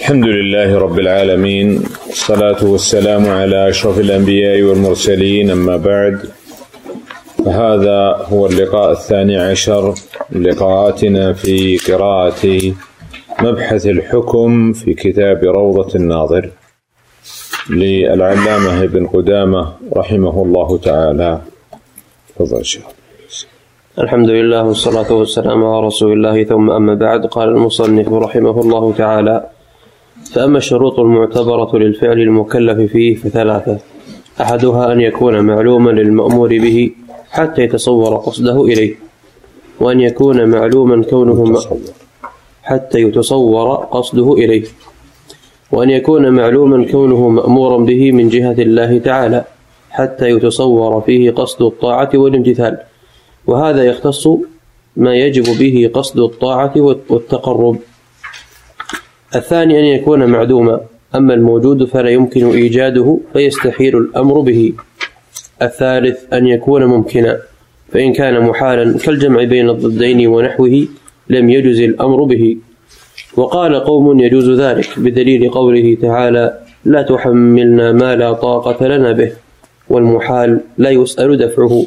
الحمد لله رب العالمين، والصلاة والسلام على أشرف الأنبياء والمرسلين، أما بعد، فهذا هو اللقاء 12 من لقاءاتنا في قراءة مبحث الحكم في كتاب روضة الناظر للعلامة ابن قدامة رحمه الله تعالى. تفضل شيخ. الحمد لله والصلاة والسلام على رسول الله، ثم أما بعد. قال المصنف رحمه الله تعالى: فأما الشروط المعتبرة للفعل المكلف فيه فثلاثة: أحدها أن يكون معلوما للمأمور به حتى يتصور قصده إليه، وأن يكون معلوما كونه حتى يتصور قصده إليه، وأن يكون معلوما كونه مأمورا به من جهة الله تعالى حتى يتصور فيه قصد الطاعة والامتثال، وهذا يختص ما يجب به قصد الطاعة والتقرب. الثاني أن يكون معدوما، أما الموجود فلا يمكن إيجاده فيستحيل الأمر به. الثالث أن يكون ممكنا، فإن كان محالا كالجمع بين الضدين ونحوه لم يجز الأمر به. وقال قوم يجوز ذلك بدليل قوله تعالى: لا تحملنا ما لا طاقة لنا به، والمحال لا يسأل دفعه.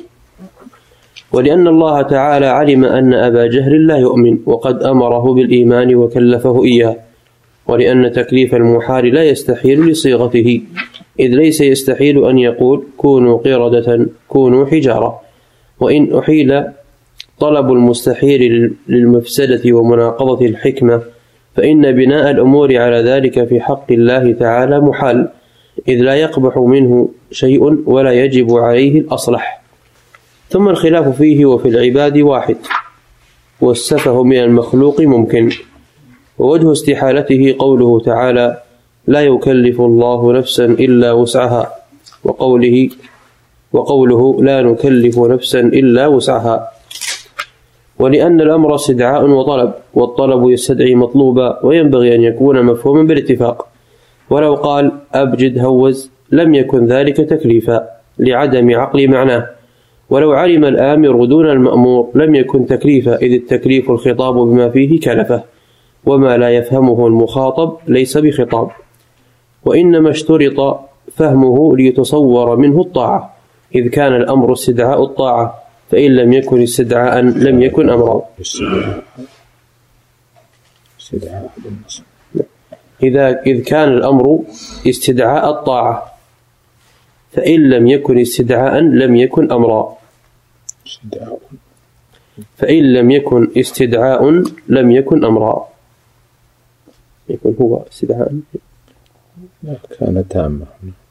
ولأن الله تعالى علم أن أبا جهل لا يؤمن وقد أمره بالإيمان وكلفه إياه، ولأن تكليف المحال لا يستحيل لصيغته، إذ ليس يستحيل أن يقول كونوا قردة كونوا حجارة. وإن أحيل طلب المستحيل للمفسدة ومناقضة الحكمة فإن بناء الأمور على ذلك في حق الله تعالى محال، إذ لا يقبح منه شيء ولا يجب عليه الأصلح. ثم الخلاف فيه وفي العباد واحد، والسفه من المخلوق ممكن. ووجه استحالته قوله تعالى: لا يكلف الله نفسا إلا وسعها، وقوله لا نكلف نفسا إلا وسعها. ولأن الأمر استدعاء وطلب، والطلب يستدعي مطلوبا، وينبغي أن يكون مفهوما بالاتفاق. ولو قال أبجد هوز لم يكن ذلك تكليفا لعدم عقل معناه، ولو علم الآمر دون المأمور لم يكن تكليفا، إذ التكليف الخطاب بما فيه كلفه، وما لا يفهمه المخاطب ليس بخطاب، وإنما اشترط فهمه ليتصور منه الطاعة، إذ كان الأمر استدعاء الطاعة، فإن لم يكن استدعاء لم يكن أمرا. إذ كان الأمر استدعاء الطاعة، فإن لم يكن استدعاء لم يكن أمرا. فإن لم يكن استدعاء لم يكن أمرا. يكون هو استدعاء كان تاما.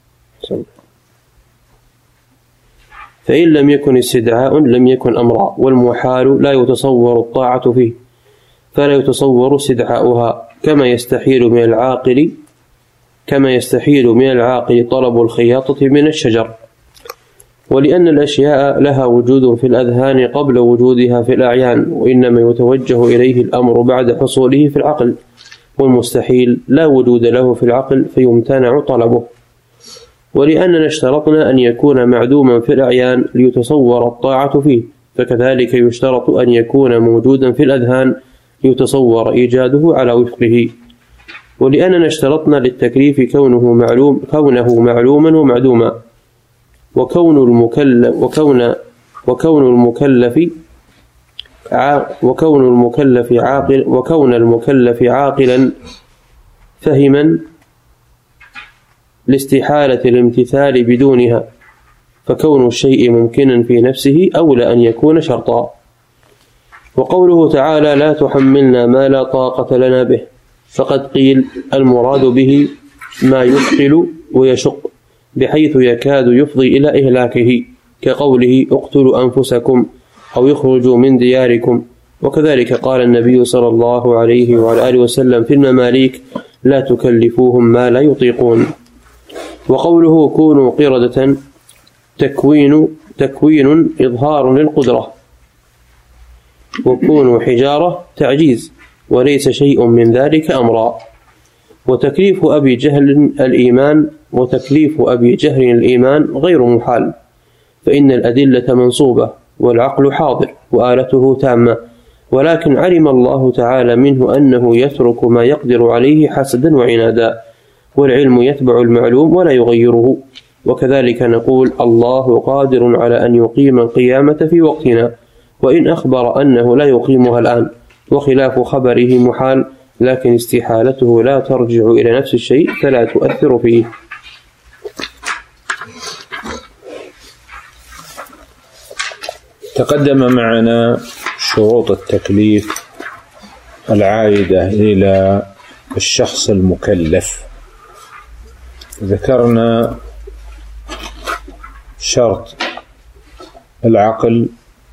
فإن لم يكن استدعاء لم يكن أمرا، والمحال لا يتصور الطاعة فيه، فلا يتصور استدعاؤها، كما يستحيل من العاقل طلب الخياطة من الشجر. ولأن الأشياء لها وجود في الأذهان قبل وجودها في الأعيان، وإنما يتوجه إليه الأمر بعد حصوله في العقل، والمستحيل لا وجود له في العقل فيمتنع طلبه. ولأننا اشترطنا أن يكون معدوما في الأعيان ليتصور الطاعة فيه، فكذلك يشترط أن يكون موجودا في الأذهان ليتصور إيجاده على وفقه. ولأننا اشترطنا للتكليف كونه معلوما ومعدوما، وكون المكلف عاقلا فهما لاستحالة الامتثال بدونها، فكون الشيء ممكنا في نفسه أولى أن يكون شرطا. وقوله تعالى: لا تحملنا ما لا طاقة لنا به، فقد قيل المراد به ما يثقل ويشق بحيث يكاد يفضي إلى إهلاكه، كقوله اقتلوا أنفسكم أو يخرجوا من دياركم. وكذلك قال النبي صلى الله عليه وعلى آله وسلم في المماليك: لا تكلفوهم ما لا يطيقون. وقوله كونوا قردة تكوين إظهار للقدرة، وكونوا حجارة تعجيز، وليس شيء من ذلك أمرا. وتكليف أبي جهل الإيمان غير محال، فإن الأدلة منصوبة والعقل حاضر وآلته تامة، ولكن علم الله تعالى منه أنه يترك ما يقدر عليه حسدا وعنادا، والعلم يتبع المعلوم ولا يغيره. وكذلك نقول الله قادر على أن يقيم القيامة في وقتنا، وإن أخبر أنه لا يقيمها الآن، وخلاف خبره محال، لكن استحالته لا ترجع إلى نفس الشيء فلا تؤثر فيه. تقدم معنا شروط التكليف العائدة إلى الشخص المكلف. ذكرنا شرط العقل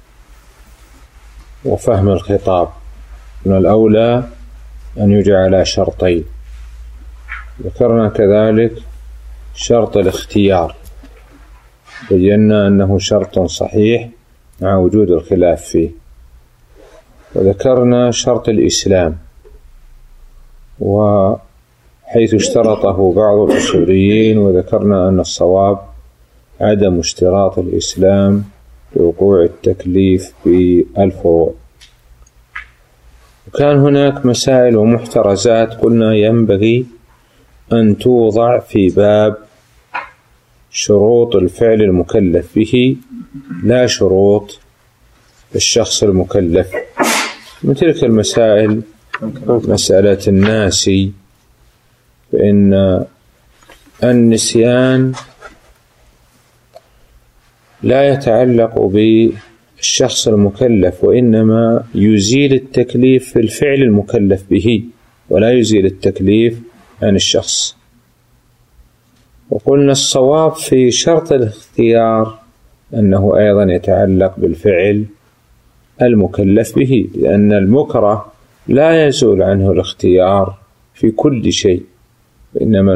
وفهم الخطاب، من الأولى أن يجعل شرطين. ذكرنا كذلك شرط الاختيار، بينا أنه شرط صحيح مع وجود الخلاف فيه. وذكرنا شرط الإسلام، وحيث اشترطه بعض الأصوليين، وذكرنا أن الصواب عدم اشتراط الإسلام لوقوع التكليف بالفروع. وكان هناك مسائل ومحترزات قلنا ينبغي أن توضع في باب شروط الفعل المكلف به، لا شروط الشخص المكلف. من تلك المسائل مسألة الناسي، فإن النسيان لا يتعلق بالشخص المكلف، وإنما يزيل التكليف في الفعل المكلف به، ولا يزيل التكليف عن الشخص. وقلنا الصواب في شرط الاختيار أنه أيضا يتعلق بالفعل المكلف به، لأن المكره لا يزول عنه الاختيار في كل شيء، إنما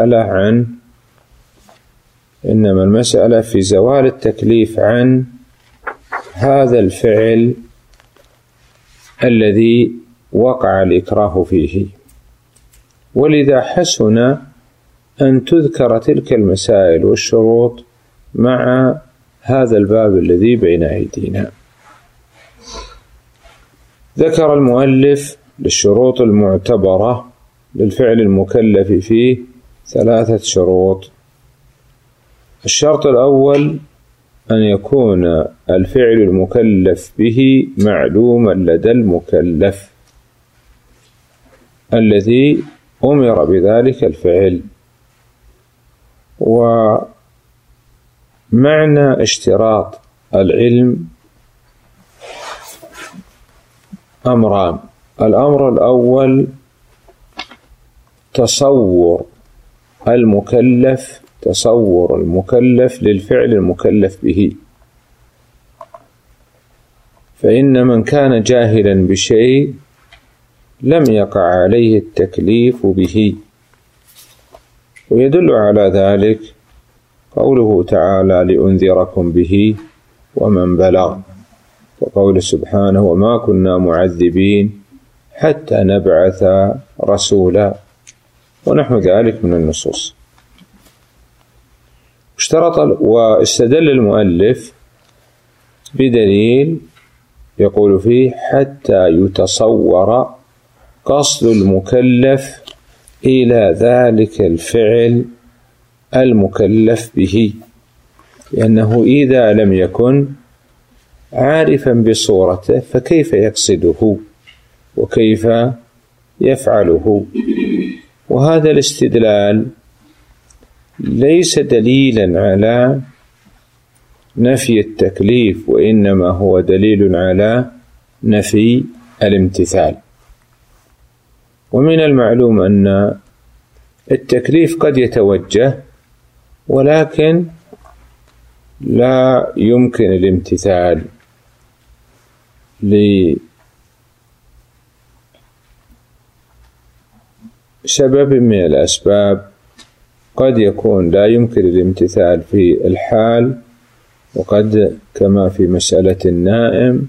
المسألة في زوال التكليف عن هذا الفعل الذي وقع الإكراه فيه. ولذا حسن أن تذكر تلك المسائل والشروط مع هذا الباب الذي بين أيدينا. ذكر المؤلف للشروط المعتبرة للفعل المكلف فيه 3 شروط. الشرط الأول أن يكون الفعل المكلف به معلوما لدى المكلف الذي أمر بذلك الفعل. ومعنى اشتراط العلم أمران: الأمر الأول تصور المكلف للفعل المكلف به، فإن من كان جاهلا بشيء لم يقع عليه التكليف به. ويدل على ذلك قوله تعالى: لأنذركم به ومن بلغ، وقول سبحانه: وما كنا معذبين حتى نبعث رسولا، ونحو ذلك من النصوص. واستدل المؤلف بدليل يقول فيه: حتى يتصور قصد المكلف إلى ذلك الفعل المكلف به، لأنه إذا لم يكن عارفا بصورته فكيف يقصده وكيف يفعله؟ وهذا الاستدلال ليس دليلا على نفي التكليف، وإنما هو دليل على نفي الامتثال. ومن المعلوم أن التكليف قد يتوجه، ولكن لا يمكن الامتثال لسبب من الأسباب. قد يكون لا يمكن الامتثال في الحال، وقد كما في مسألة النائم،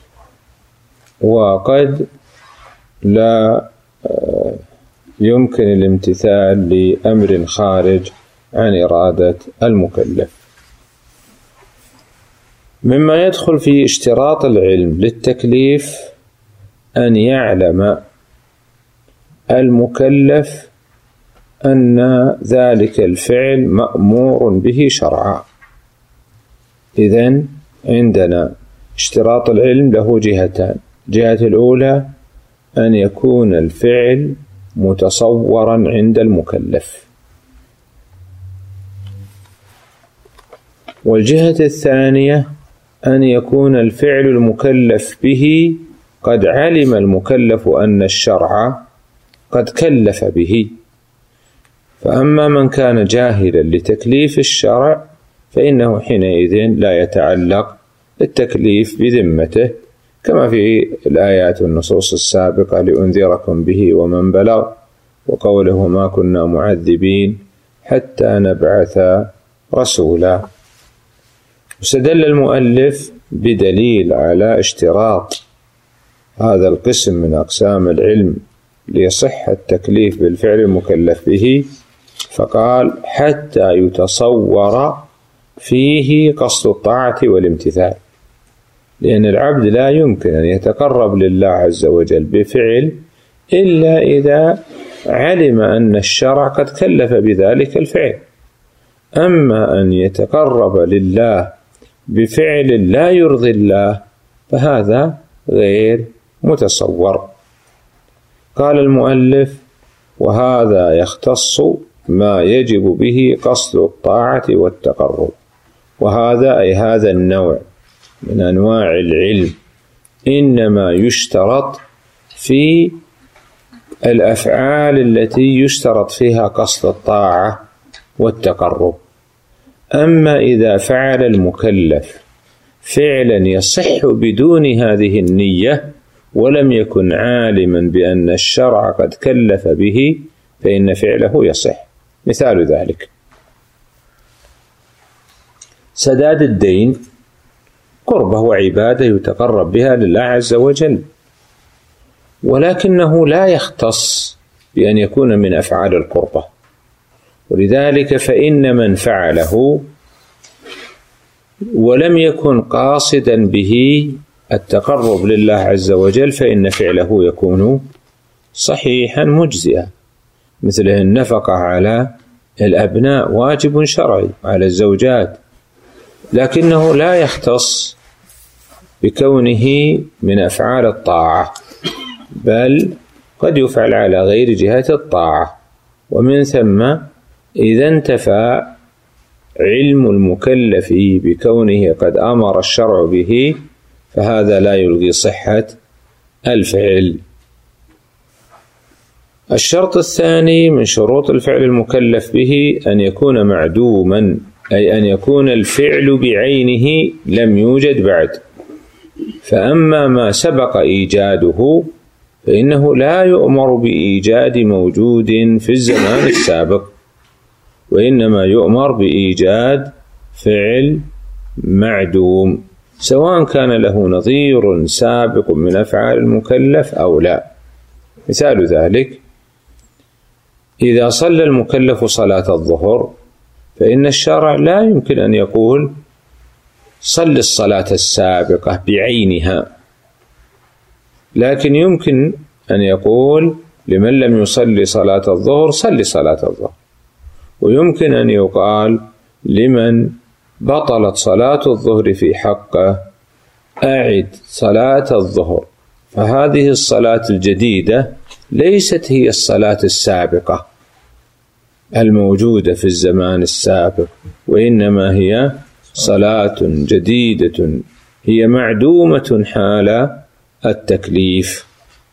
وقد لا يمكن الامتثال لأمر خارج عن إرادة المكلف. مما يدخل في اشتراط العلم للتكليف أن يعلم المكلف أن ذلك الفعل مأمور به شرعا. إذن عندنا اشتراط العلم له جهتان: الجهة الأولى أن يكون الفعل متصورا عند المكلف، والجهة الثانية أن يكون الفعل المكلف به قد علم المكلف أن الشرع قد كلف به. فأما من كان جاهلا لتكليف الشرع فإنه حينئذ لا يتعلق التكليف بذمته، كما في الآيات والنصوص السابقة: لأنذركم به ومن بلغ، وقوله: ما كنا معذبين حتى نبعث رسولا. واستدل المؤلف بدليل على اشتراط هذا القسم من أقسام العلم ليصح التكليف بالفعل المكلف به، فقال: حتى يتصور فيه قصد الطاعة والامتثال، لأن العبد لا يمكن أن يتقرب لله عز وجل بفعل إلا إذا علم أن الشرع قد كلف بذلك الفعل. أما أن يتقرب لله بفعل لا يرضي الله فهذا غير متصور. قال المؤلف: وهذا يختص ما يجب به قصد الطاعة والتقرب. وهذا أي هذا النوع من أنواع العلم إنما يشترط في الأفعال التي يشترط فيها قصد الطاعة والتقرب. أما إذا فعل المكلف فعلا يصح بدون هذه النية ولم يكن عالما بأن الشرع قد كلف به فإن فعله يصح. مثال ذلك: سداد الدين قربة وعبادة يتقرب بها لله عز وجل، ولكنه لا يختص بأن يكون من أفعال القربة، ولذلك فإن من فعله ولم يكن قاصدا به التقرب لله عز وجل فإن فعله يكون صحيحا مجزئا، مثل النفقة على الأبناء واجب شرعي على الزوجات، لكنه لا يختص بكونه من أفعال الطاعة، بل قد يفعل على غير جهة الطاعة. ومن ثم إذا انتفى علم المكلف بكونه قد أمر الشرع به فهذا لا يلغي صحة الفعل. الشرط الثاني من شروط الفعل المكلف به أن يكون معدوما، أي أن يكون الفعل بعينه لم يوجد بعد. فأما ما سبق إيجاده فإنه لا يؤمر بإيجاد موجود في الزمان السابق، وإنما يؤمر بإيجاد فعل معدوم سواء كان له نظير سابق من أفعال المكلف أو لا. مثال ذلك: إذا صلى المكلف صلاة الظهر فإن الشرع لا يمكن أن يقول صل الصلاة السابقة بعينها، لكن يمكن أن يقول لمن لم يصلي صلاة الظهر صل صلاة الظهر، ويمكن أن يقال لمن بطلت صلاة الظهر في حقه أعد صلاة الظهر. فهذه الصلاة الجديدة ليست هي الصلاة السابقة الموجودة في الزمان السابق، وإنما هي صلاة جديدة هي معدومة حال التكليف.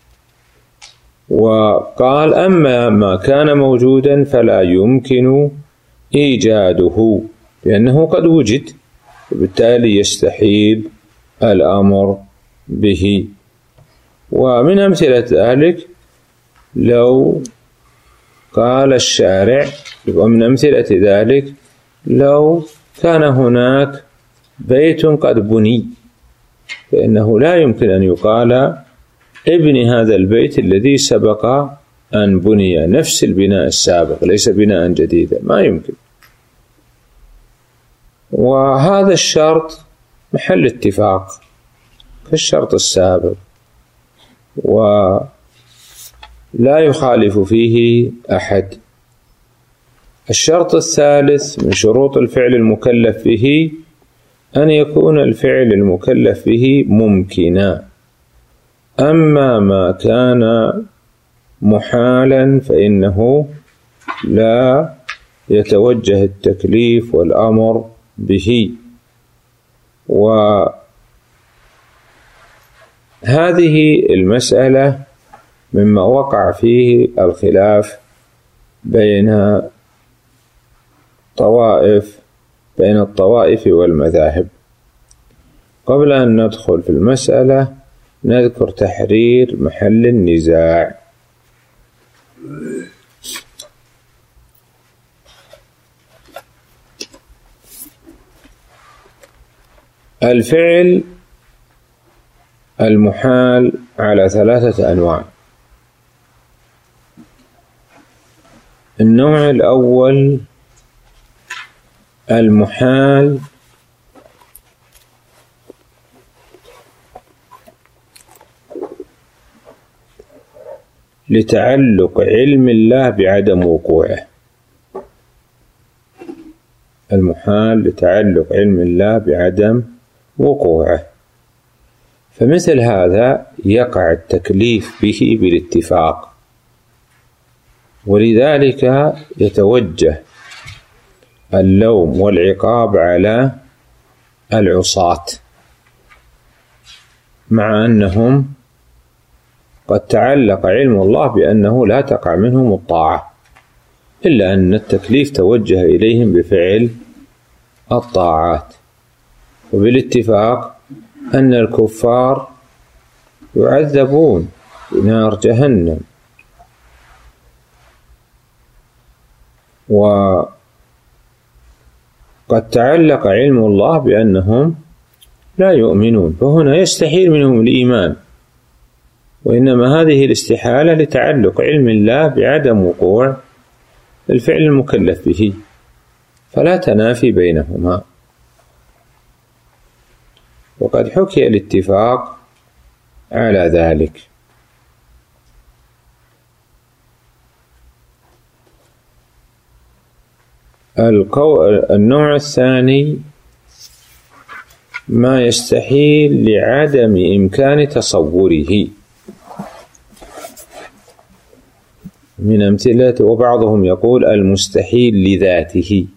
وقال: أما ما كان موجودا فلا يمكن إيجاده لأنه قد وجد، وبالتالي يستحيل الأمر به. ومن أمثلة ذلك لو قال الشارع، ومن أمثلة ذلك لو كان هناك بيت قد بني فإنه لا يمكن أن يقال ابن هذا البيت الذي سبق أن بني نفس البناء السابق ليس بناء جديدا، ما يمكن. وهذا الشرط محل اتفاق كالشرط السابق، ولا يخالف فيه أحد. الشرط الثالث من شروط الفعل المكلف به أن يكون الفعل المكلف به ممكنا. أما ما كان محالا فإنه لا يتوجه التكليف والأمر به. وهذه المسألة مما وقع فيه الخلاف بين الطوائف والمذاهب. قبل أن ندخل في المسألة نذكر تحرير محل النزاع. الفعل المحال على 3 أنواع. النوع الأول المحال لتعلق علم الله بعدم وقوعه. المحال لتعلق علم الله بعدم وقوعه، فمثل هذا يقع التكليف به بالاتفاق، ولذلك يتوجه اللوم والعقاب على العصاة، مع أنهم قد تعلق علم الله بأنه لا تقع منهم الطاعة، إلا أن التكليف توجه إليهم بفعل الطاعات. وبالاتفاق أن الكفار يعذبون بنار جهنم، وقد تعلق علم الله بأنهم لا يؤمنون، فهنا يستحيل منهم الإيمان، وإنما هذه الاستحالة لتعلق علم الله بعدم وقوع الفعل المكلف به، فلا تنافي بينهما. وقد حكي الاتفاق على ذلك. النوع الثاني ما يستحيل لعدم إمكان تصوره من أمثلة، وبعضهم يقول المستحيل لذاته،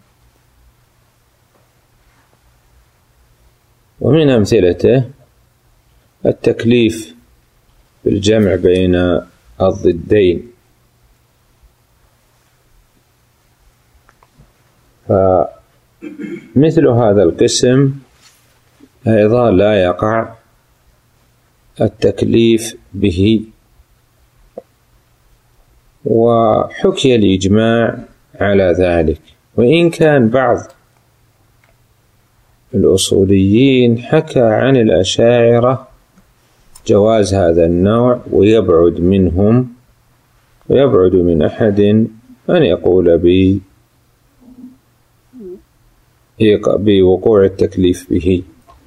ومن أمثلته التكليف بالجمع بين الضدين. فمثل هذا القسم أيضا لا يقع التكليف به. وحكي الإجماع على ذلك، وإن كان بعض الأصوليين حكى عن الأشاعرة جواز هذا النوع، ويبعد من أحد أن يقول بوقوع التكليف به.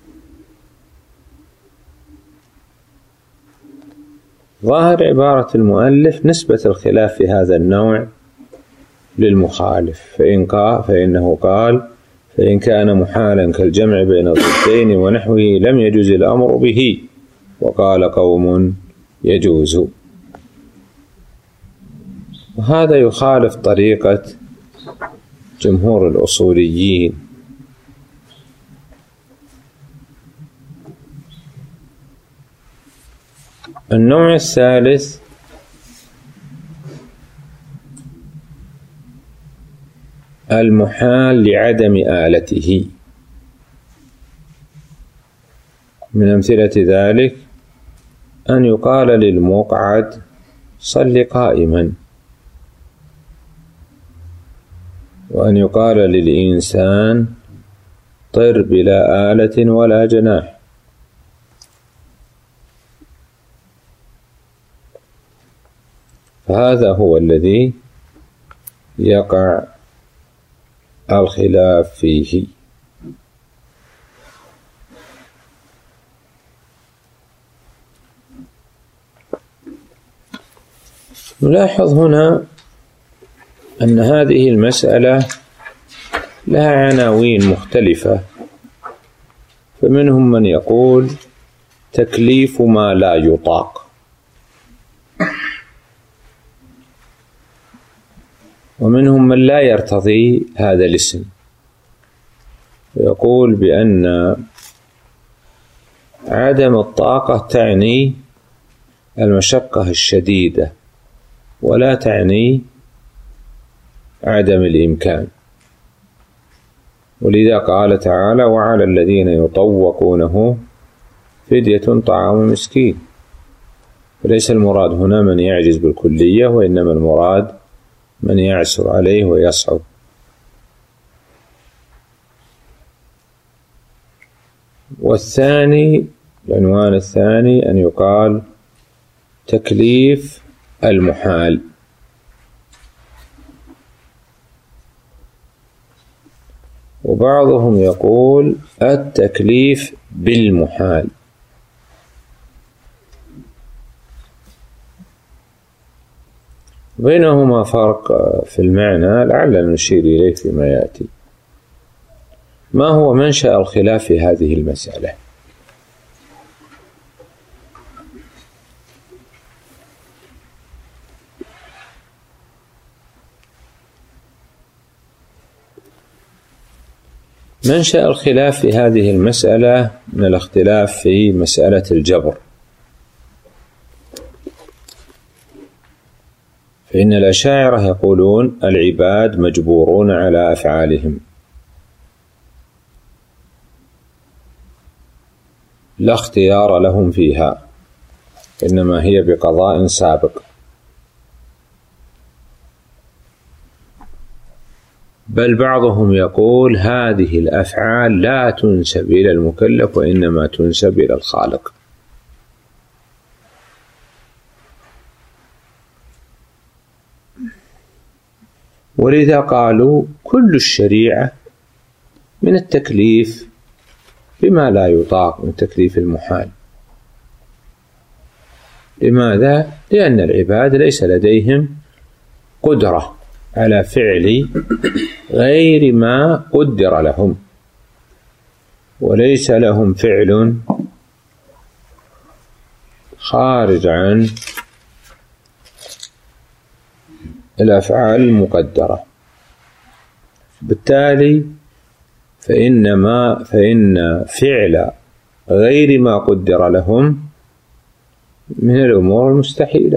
ظاهر عبارة المؤلف نسبة الخلاف في هذا النوع للمخالف، فإنه قال: فإن كان محالا كالجمع بين الضدين ونحوه لم يجوز الأمر به، وقال قوم يجوز. وهذا يخالف طريقة جمهور الأصوليين. النوع الثالث المحال لعدم آلته. من أمثلة ذلك أن يقال للمقعد: صل قائما، وأن يقال للإنسان: طر بلا آلة ولا جناح. فهذا هو الذي يقع الخلاف فيه. نلاحظ هنا أن هذه المسألة لها عناوين مختلفة، فمنهم من يقول تكليف ما لا يطاق، ومنهم من لا يرتضي هذا الاسم ويقول بأن عدم الطاقة تعني المشقة الشديدة ولا تعني عدم الإمكان، ولذا قال تعالى: وعلى الذين يطوقونه فدية طعام مسكين. وليس المراد هنا من يعجز بالكلية، وإنما المراد من يعسر عليه ويصعب. والثاني، العنوان الثاني، أن يقال تكليف المحال. وبعضهم يقول التكليف بالمحال. بينهما فرق في المعنى لعلنا نشير إليه فيما يأتي. ما هو منشأ الخلاف في هذه المسألة؟ منشأ الخلاف في هذه المسألة من الاختلاف في مسألة الجبر، فإن الأشاعرة يقولون العباد مجبورون على أفعالهم، لا اختيار لهم فيها، إنما هي بقضاء سابق. بل بعضهم يقول هذه الأفعال لا تنسب إلى المكلف وإنما تنسب إلى الخالق. ولذا قالوا كل الشريعة من التكليف بما لا يطاق، من تكليف المحال. لماذا؟ لأن العباد ليس لديهم قدرة على فعل غير ما قدر لهم، وليس لهم فعل خارج عن الأفعال المقدرة. بالتالي فإن فعل غير ما قدر لهم من الأمور المستحيلة.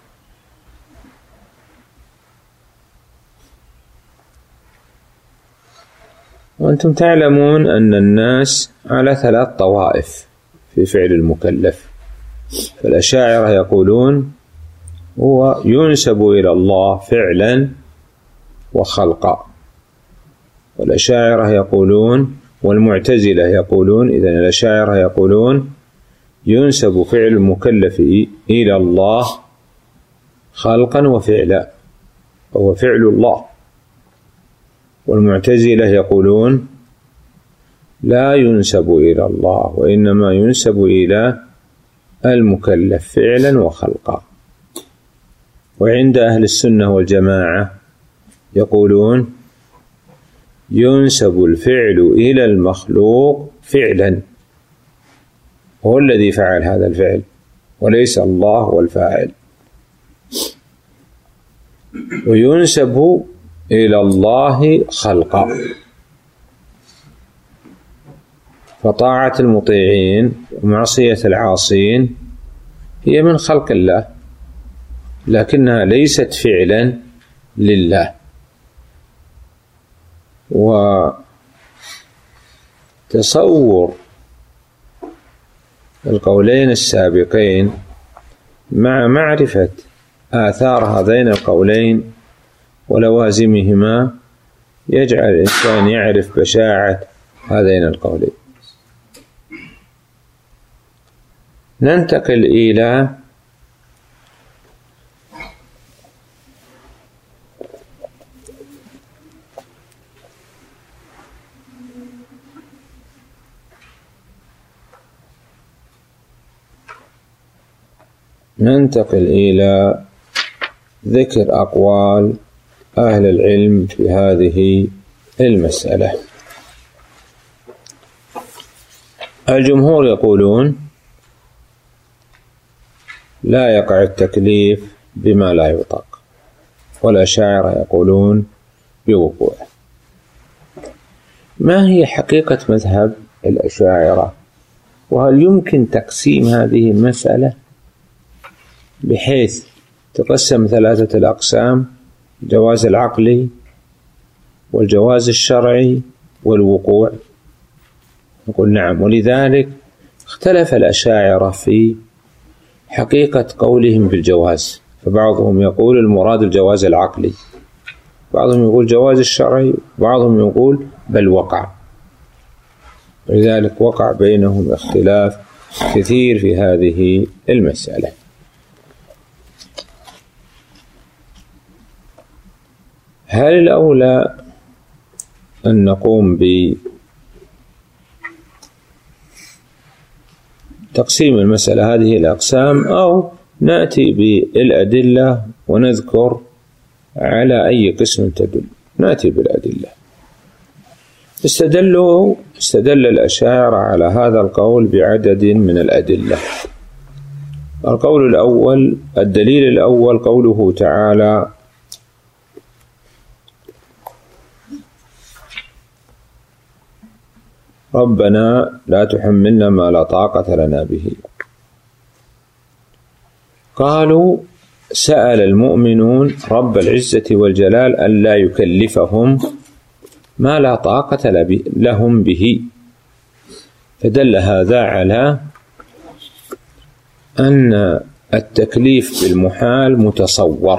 وأنتم تعلمون أن الناس على 3 طوائف في فعل المكلف. فالأشاعرة يقولون هو ينسب إلى الله فعلا وخلقا، والأشاعرة يقولون، والمعتزلة يقولون، إذن الأشاعرة يقولون ينسب فعل المكلف إلى الله خلقا وفعلا، وهو فعل الله. والمعتزلة يقولون لا ينسب إلى الله وإنما ينسب إلى المكلف فعلا وخلقا. وعند أهل السنة والجماعة يقولون ينسب الفعل إلى المخلوق فعلا، هو الذي فعل هذا الفعل وليس الله هو الفاعل. وينسب إلى الله خلقا، فطاعة المطيعين ومعصية العاصين هي من خلق الله، لكنها ليست فعلا لله. وتصور القولين السابقين مع معرفة آثار هذين القولين ولوازمهما يجعل الإنسان يعرف بشاعة هذين القولين. ننتقل إلى ذكر أقوال أهل العلم في هذه المسألة. الجمهور يقولون لا يقع التكليف بما لا يطاق، والأشاعرة يقولون بوقوعه. ما هي حقيقة مذهب الأشاعرة؟ وهل يمكن تقسيم هذه المسألة بحيث تقسم 3 الأقسام: الجواز العقلي والجواز الشرعي والوقوع؟ نقول نعم. ولذلك اختلف الأشاعرة في حقيقة قولهم بالجواز، فبعضهم يقول المراد الجواز العقلي، بعضهم يقول الجواز الشرعي، بعضهم يقول بل وقع. ولذلك وقع بينهم اختلاف كثير في هذه المسألة. هل الأولى أن نقوم بتقسيم المسألة هذه الأقسام، أو نأتي بالأدلة ونذكر على أي قسم تدل؟ نأتي بالأدلة. استدل الأشاعرة على هذا القول بعدد من الأدلة. القول الأول، الدليل الأول قوله تعالى: ربنا لا تحملنا ما لا طاقة لنا به. قالوا سأل المؤمنون رب العزة والجلال ألا يكلفهم ما لا طاقة لهم به، فدل هذا على أن التكليف بالمحال متصور،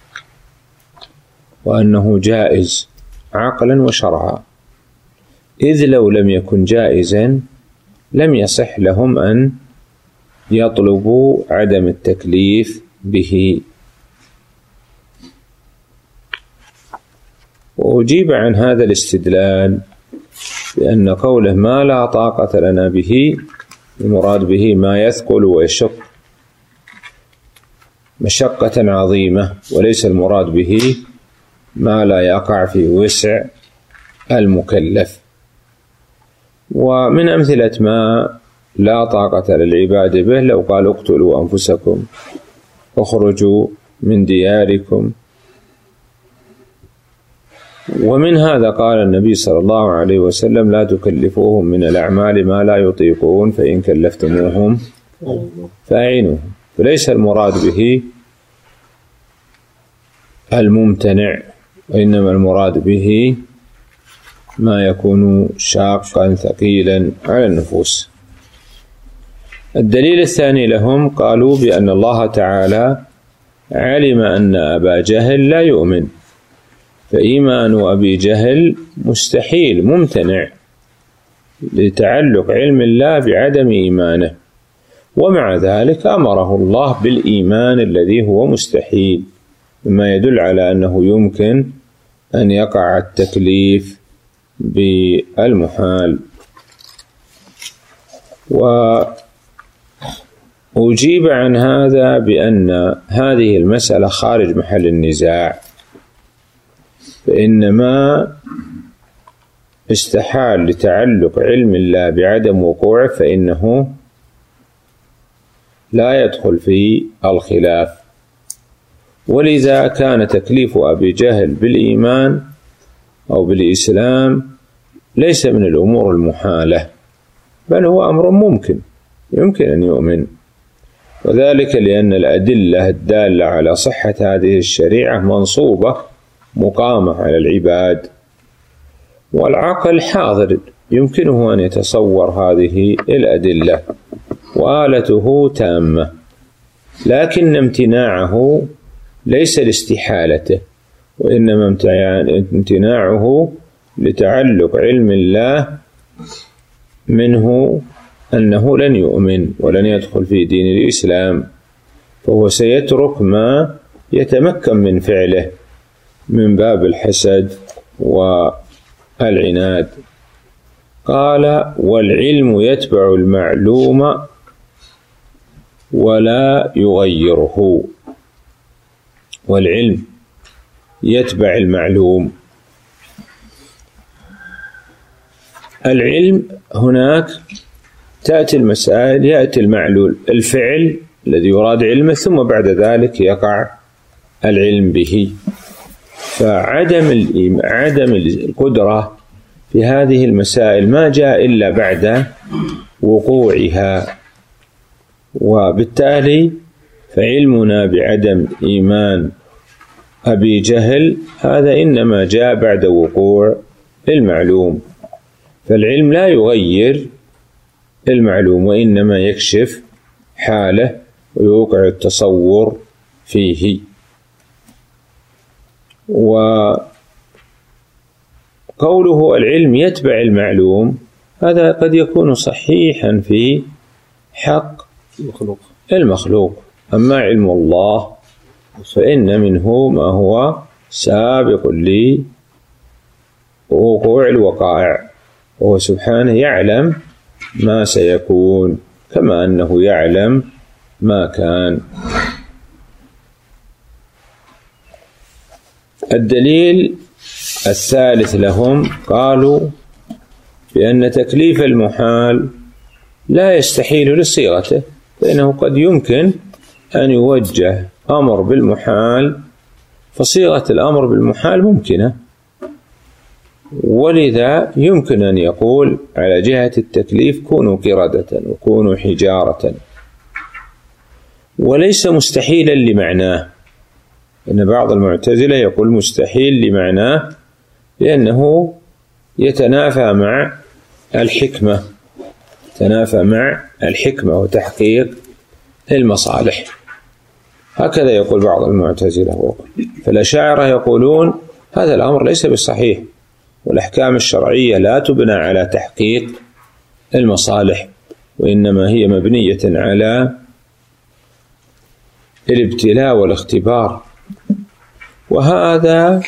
وأنه جائز عقلا وشرعا، إذ لو لم يكن جائزا لم يصح لهم أن يطلبوا عدم التكليف به. وأجيب عن هذا الاستدلال بأن قوله ما لا طاقة لنا به المراد به ما يثقل ويشق مشقة عظيمة، وليس المراد به ما لا يقع في وسع المكلف. ومن أمثلة ما لا طاقة للعباد به لو قال اقتلوا أنفسكم، اخرجوا من دياركم. ومن هذا قال النبي صلى الله عليه وسلم لا تكلفوهم من الأعمال ما لا يطيقون فإن كلفتموهم فأعينوهم. فليس المراد به الممتنع، وإنما المراد به ما يكون شاقا ثقيلا على النفوس. الدليل الثاني لهم قالوا بأن الله تعالى علم أن أبا جهل لا يؤمن، فإيمان أبي جهل مستحيل ممتنع لتعلق علم الله بعدم إيمانه، ومع ذلك أمره الله بالإيمان الذي هو مستحيل، مما يدل على أنه يمكن أن يقع التكليف بالمحال. وأجيب عن هذا بأن هذه المسألة خارج محل النزاع، فإن ما استحال لتعلق علم الله بعدم وقوعه فإنه لا يدخل في الخلاف. ولذا كان تكليف أبي جهل بالإيمان أو بالإسلام ليس من الأمور المحالة، بل هو أمر يمكن أن يؤمن، وذلك لأن الأدلة الدالة على صحة هذه الشريعة منصوبة مقامة على العباد، والعقل حاضر يمكنه أن يتصور هذه الأدلة وآلته تامة، لكن امتناعه ليس لاستحالته، وإنما امتناعه لتعلق علم الله منه أنه لن يؤمن ولن يدخل في دين الإسلام، فهو سيترك ما يتمكن من فعله من باب الحسد والعناد. قال والعلم يتبع المعلوم ولا يغيره. والعلم يتبع المعلوم. العلم هناك تأتي المسائل، يأتي المعلول الفعل الذي يراد علمه، ثم بعد ذلك يقع العلم به. فعدم القدرة في هذه المسائل ما جاء إلا بعد وقوعها، وبالتالي فعلمنا بعدم إيمان أبي جهل هذا إنما جاء بعد وقوع المعلوم. فالعلم لا يغير المعلوم، وإنما يكشف حاله ويوقع التصور فيه. وقوله العلم يتبع المعلوم هذا قد يكون صحيحا في حق المخلوق، أما علم الله فإن منه ما هو سابق لوقوع الوقائع، وهو سبحانه يعلم ما سيكون كما أنه يعلم ما كان. الدليل الثالث لهم قالوا بأن تكليف المحال لا يستحيل لصيغته، فإنه قد يمكن أن يوجه أمر بالمحال، فصيغة الأمر بالمحال ممكنة، ولذا يمكن أن يقول على جهة التكليف كونوا قردة وكونوا حجارة، وليس مستحيلا لمعناه. إن بعض المعتزلة يقول مستحيل لمعناه لأنه يتنافى مع الحكمة، تنافى مع الحكمة وتحقيق المصالح، هكذا يقول بعض المعتزلة. فالأشاعرة يقولون هذا الأمر ليس بالصحيح، والأحكام الشرعية لا تبنى على تحقيق المصالح، وإنما هي مبنية على الابتلاء والاختبار. وهذا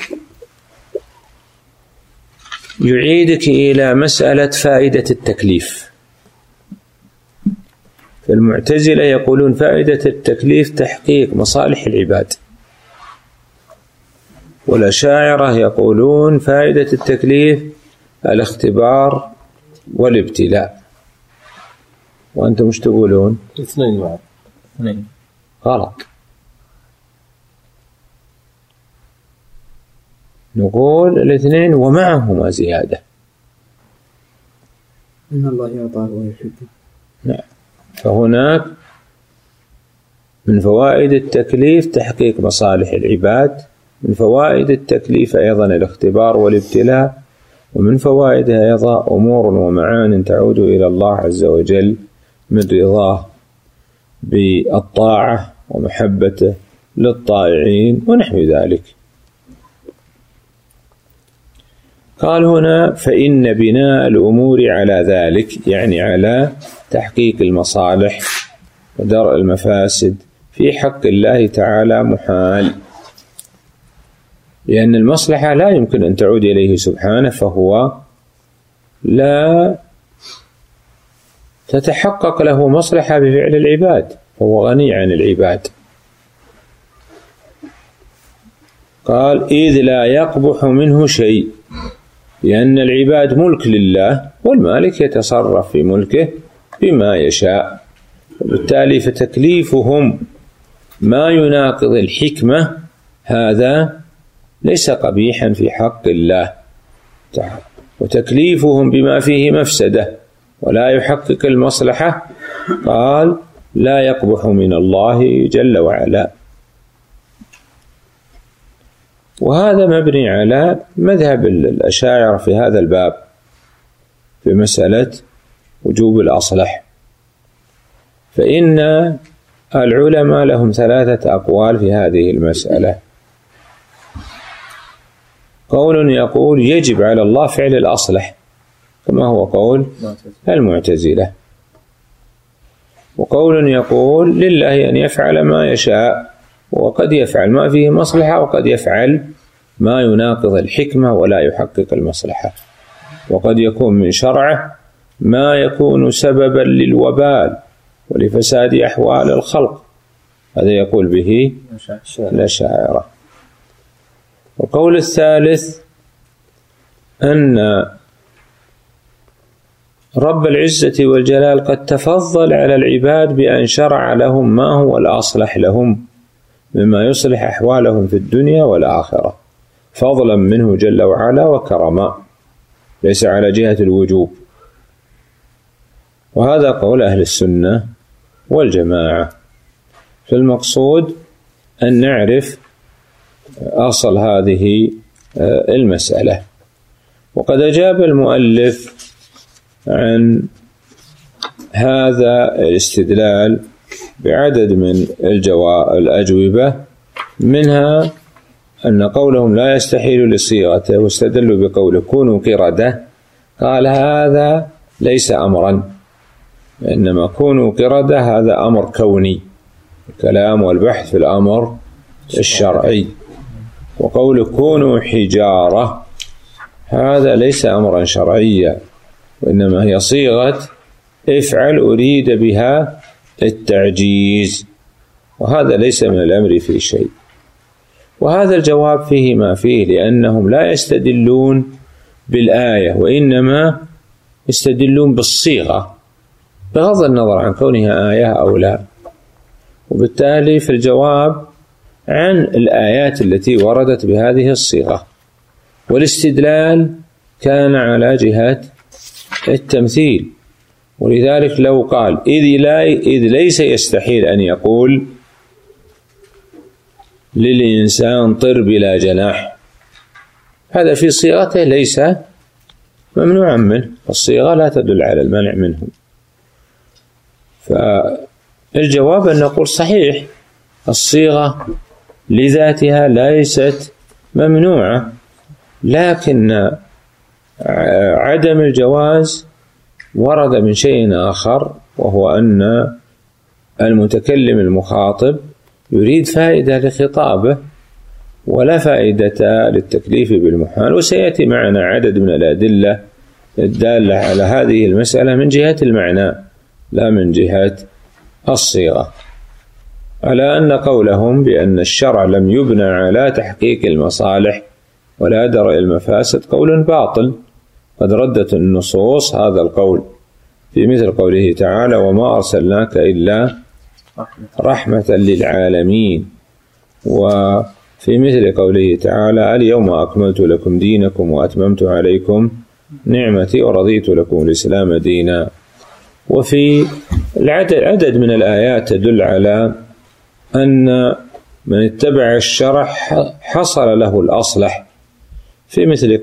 يعيدك إلى مسألة فائدة التكليف. فالمعتزلة يقولون فائدة التكليف تحقيق مصالح العباد، والأشاعرة يقولون فائدة التكليف الاختبار والابتلاء. وأنتم مش تقولون؟ اثنين معا. غلط. نقول الاثنين ومعهما زيادة. إن الله يعطى ويحب. نعم. فهناك من فوائد التكليف تحقيق مصالح العباد، من فوائد التكليف أيضا الاختبار والابتلاء، ومن فوائدها أيضا أمور ومعان تعود إلى الله عز وجل من رضاه بالطاعة ومحبته للطائعين ونحو ذلك. قال هنا فإن بناء الأمور على ذلك، يعني على تحقيق المصالح ودرء المفاسد في حق الله تعالى محال، لأن المصلحة لا يمكن أن تعود إليه سبحانه، فهو لا تتحقق له مصلحة بفعل العباد، فهو غني عن العباد. قال إذ لا يقبح منه شيء، لأن العباد ملك لله، والمالك يتصرف في ملكه بما يشاء، وبالتالي فتكليفهم ما يناقض الحكمة هذا ليس قبيحا في حق الله تعالى، وتكليفهم بما فيه مفسدة ولا يحقق المصلحة قال لا يقبح من الله جل وعلا. وهذا مبني على مذهب الأشاعرة في هذا الباب في مسألة وجوب الأصلح. فإن العلماء لهم ثلاثة أقوال في هذه المسألة. قول يقول يجب على الله فعل الأصلح كما هو قول المعتزلة، وقول يقول لله أن يفعل ما يشاء، وقد يفعل ما فيه مصلحة وقد يفعل ما يناقض الحكمة ولا يحقق المصلحة، وقد يكون من شرعه ما يكون سببا للوبال ولفساد أحوال الخلق، هذا يقول به الأشاعرة. القول الثالث أن رب العزة والجلال قد تفضل على العباد بأن شرع لهم ما هو الأصلح لهم مما يصلح أحوالهم في الدنيا والآخرة فضلا منه جل وعلا وكرما، ليس على جهة الوجوب. وهذا قول أهل السنة والجماعة. فالمقصود أن نعرف أصل هذه المسألة. وقد أجاب المؤلف عن هذا الاستدلال بعدد من الأجوبة، منها أن قولهم لا يستحيل لصيغته واستدلوا بقوله كونوا قردة، قال هذا ليس أمرا، إنما كونوا قردة هذا أمر كوني، الكلام والبحث في الأمر الشرعي. وقول كونوا حجارة هذا ليس أمرا شرعيا، وإنما هي صيغة افعل أريد بها التعجيز، وهذا ليس من الأمر في شيء. وهذا الجواب فيه ما فيه، لأنهم لا يستدلون بالآية وإنما يستدلون بالصيغة بغض النظر عن كونها آية أو لا. وبالتالي في الجواب عن الآيات التي وردت بهذه الصيغة، والاستدلال كان على جهة التمثيل. ولذلك لو قال إذ ليس يستحيل أن يقول للإنسان طر بلا جناح، هذا في صيغته ليس ممنوعا منه، الصيغة لا تدل على المنع منه. فالجواب أن نقول صحيح الصيغة لذاتها ليست ممنوعة، لكن عدم الجواز ورد من شيء آخر، وهو أن المتكلم المخاطب يريد فائدة لخطابه ولا فائدة للتكليف بالمحال. وسيأتي معنا عدد من الأدلة الدالة على هذه المسألة من جهة المعنى لا من جهة الصيغة، على أن قولهم بأن الشرع لم يبنى على تحقيق المصالح ولا درء المفاسد قول باطل، قد ردت النصوص هذا القول في مثل قوله تعالى وما أرسلناك إلا رحمة للعالمين، وفي مثل قوله تعالى اليوم أكملت لكم دينكم وأتممت عليكم نعمتي ورضيت لكم الإسلام دينا. وفي العدد من الآيات تدل على أن من اتبع الشرع حصل له الأصلح، في مثل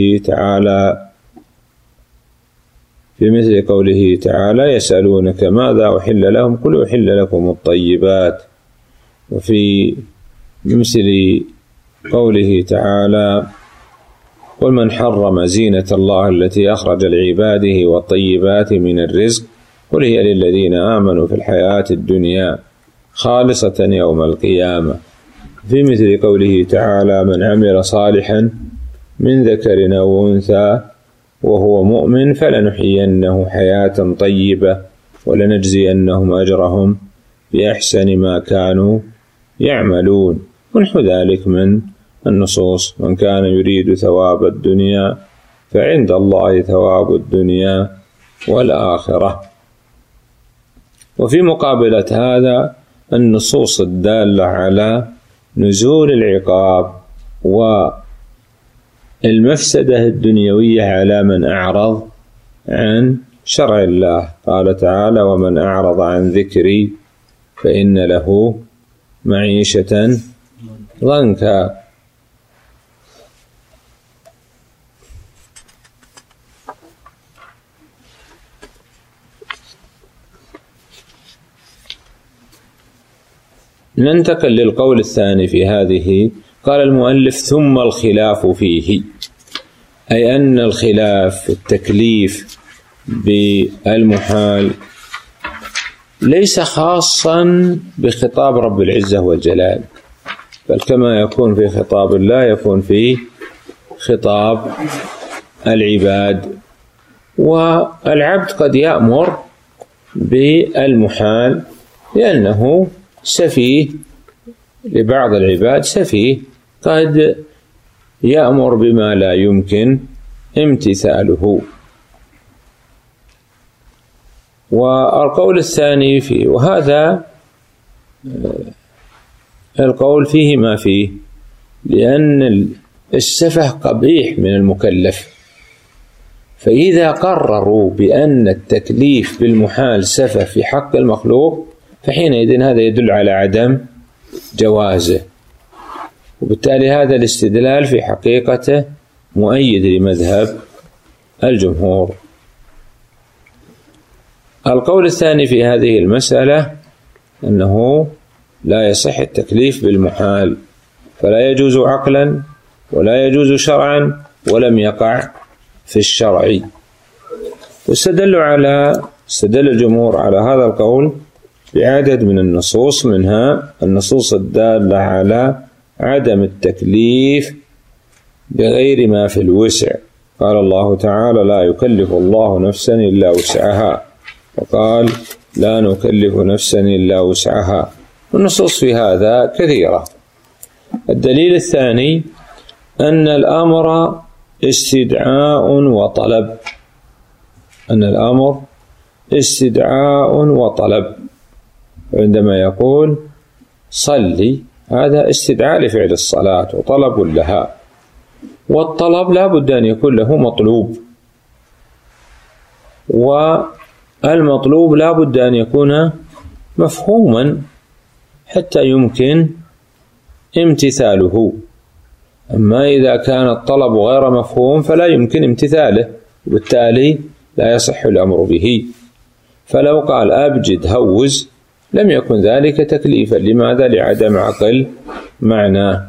قوله تعالى يسألونك ماذا أحل لهم قل أحل لكم الطيبات. وفي مثل قوله تعالى قل من حرم زينة الله التي أخرج لعباده والطيبات من الرزق قل هي للذين آمنوا في الحياة الدنيا خالصة يوم القيامة. في مثل قوله تعالى من عمل صالحا من ذكر أو أنثى وهو مؤمن فلنحيينه حياة طيبة ولنجزينهم أجرهم بأحسن ما كانوا يعملون، ونحو ذلك من النصوص من كان يريد ثواب الدنيا فعند الله ثواب الدنيا والآخرة. وفي مقابلة هذا النصوص الدالة على نزول العقاب والمفسدة الدنيوية على من أعرض عن شرع الله، قال تعالى ومن أعرض عن ذكري فإن له معيشة ضنكا. ننتقل للقول الثاني في هذه. قال المؤلف ثم الخلاف فيه، أي أن الخلاف في التكليف بالمحال ليس خاصا بخطاب رب العزة والجلال، بل كما يكون في خطاب الله يكون في خطاب العباد. والعبد قد يأمر بالمحال لأنه سفيه لبعض العباد، سفيه قد يأمر بما لا يمكن امتثاله. والقول الثاني فيه، وهذا القول فيه ما فيه، لأن السفه قبيح من المكلف، فإذا قرروا بأن التكليف بالمحال سفه في حق المخلوق فحينئذ هذا يدل على عدم جوازه، وبالتالي هذا الاستدلال في حقيقته مؤيد لمذهب الجمهور. القول الثاني في هذه المسألة أنه لا يصح التكليف بالمحال، فلا يجوز عقلا ولا يجوز شرعا ولم يقع في الشرع. واستدل الجمهور على هذا القول بعدد من النصوص، منها النصوص الدالة على عدم التكليف بغير ما في الوسع. قال الله تعالى: لا يكلف الله نفسا إلا وسعها، وقال: لا نكلف نفسا إلا وسعها. النصوص في هذا كثيرة. الدليل الثاني أن الأمر استدعاء وطلب، أن الأمر استدعاء وطلب، عندما يقول صلي هذا استدعاء لفعل الصلاة وطلب لها، والطلب لا بد أن يكون له مطلوب، والمطلوب لا بد أن يكون مفهوما حتى يمكن امتثاله. أما إذا كان الطلب غير مفهوم فلا يمكن امتثاله، وبالتالي لا يصح الأمر به. فلو قال أبجد هوز لم يكن ذلك تكليفا. لماذا؟ لعدم عقل معناه.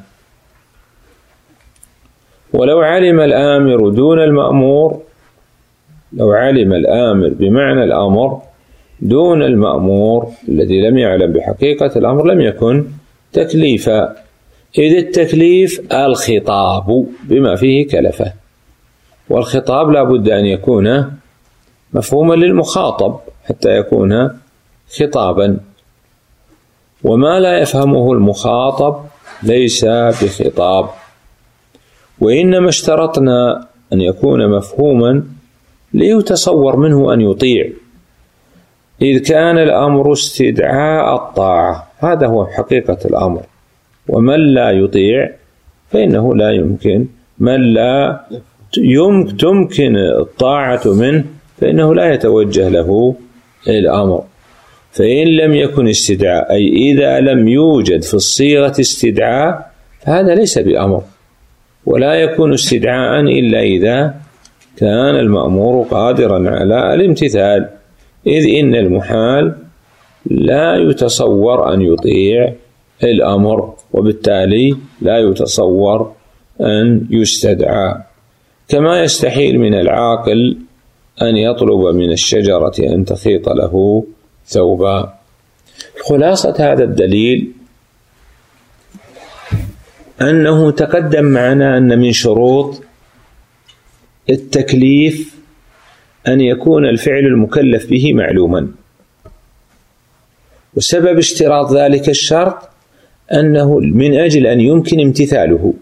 ولو علم الآمر دون المأمور، لو علم الآمر بمعنى الأمر دون المأمور الذي لم يعلم بحقيقة الأمر لم يكن تكليفا، إذ التكليف الخطاب بما فيه كلفة، والخطاب لا بد أن يكون مفهوما للمخاطب حتى يكون خطابا، وما لا يفهمه المخاطب ليس بخطاب. وإنما اشترطنا أن يكون مفهوما ليتصور منه أن يطيع، إذ كان الأمر استدعاء الطاعة، هذا هو حقيقة الأمر. ومن لا يطيع فإنه لا يمكن، من لا تمكن الطاعة منه فإنه لا يتوجه له الأمر. فإن لم يكن استدعاء، أي إذا لم يوجد في الصيغة استدعاء، فهذا ليس بأمر، ولا يكون استدعاء إلا إذا كان المأمور قادرا على الامتثال، إذ إن المحال لا يتصور أن يطيع الأمر، وبالتالي لا يتصور أن يستدعى. كما يستحيل من العاقل أن يطلب من الشجرة أن تخيط له ثوبا. خلاصة هذا الدليل أنه تقدم معنا أن من شروط التكليف أن يكون الفعل المكلف به معلوما، وسبب اشتراط ذلك الشرط أنه من أجل أن يمكن امتثاله.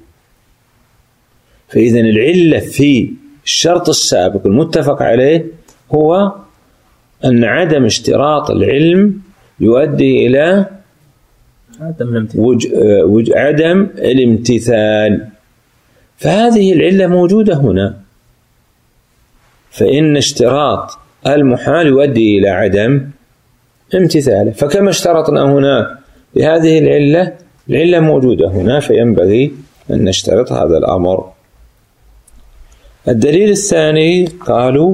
فإذن العلة في الشرط السابق المتفق عليه هو أن عدم اشتراط العلم يؤدي إلى عدم الامتثال، فهذه العلة موجودة هنا. فإن اشتراط المحال يؤدي إلى عدم امتثاله، فكما اشترطنا هنا بهذه العلة موجودة هنا، فينبغي أن نشترط هذا الأمر. الدليل الثاني قالوا: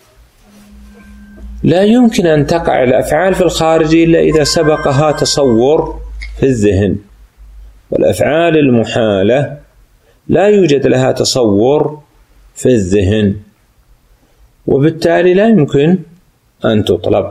لا يمكن أن تقع الأفعال في الخارج إلا إذا سبقها تصور في الذهن، والأفعال المحالة لا يوجد لها تصور في الذهن، وبالتالي لا يمكن أن تطلب.